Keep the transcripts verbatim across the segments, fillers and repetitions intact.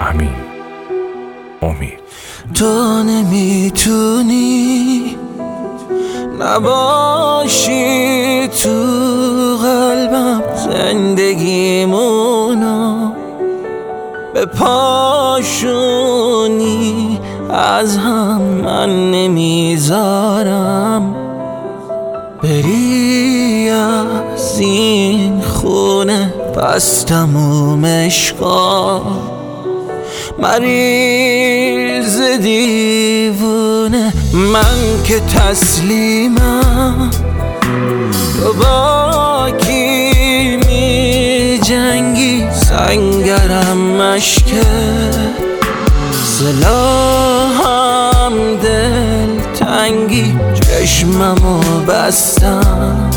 همین امید. تو نمیتونی نباشی تو قلبم، زندگیمونو به پاشونی از هم من نمیذارم. بری از این خونه پس تموم عشقا، مریض دیوونه من که تسلیمم. تو با کی می جنگی سنگرم مشکه، سلاحم دل تنگی چشممو بستم.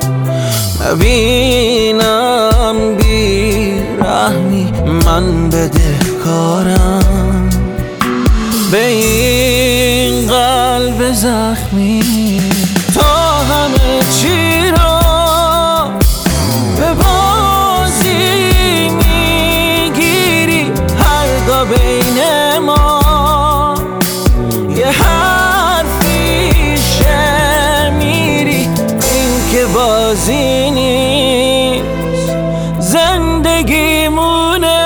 نبینم بی رحمی من بدهکارم به این قلب زخمی. تا همه چی رو به بازی میگیری، هرگاه بین ما یه حرفی شمیری. این که بازی نیست زندگیمونه.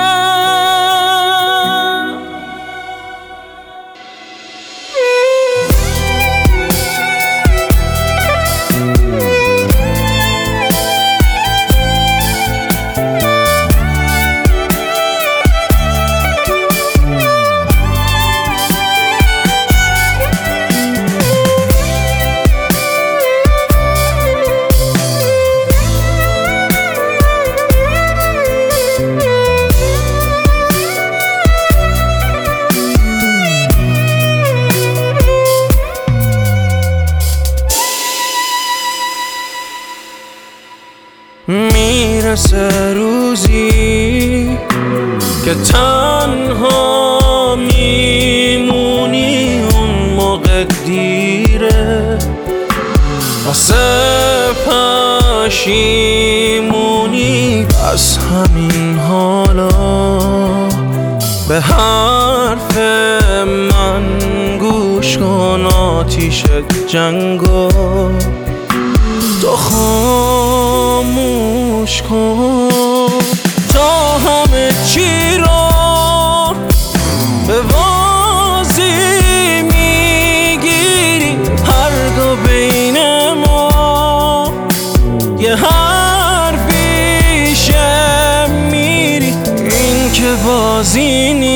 میرسه روزی که تنها میمونی، اون موقع دیره واسه پشیمونی. پس همین حالا به حرف من گوش کن، آتیش جنگو تو خاموش کن. تا همه چی رو به بازی میگیری، هرگاه بین ما یه حرفی شمیری. این که بازی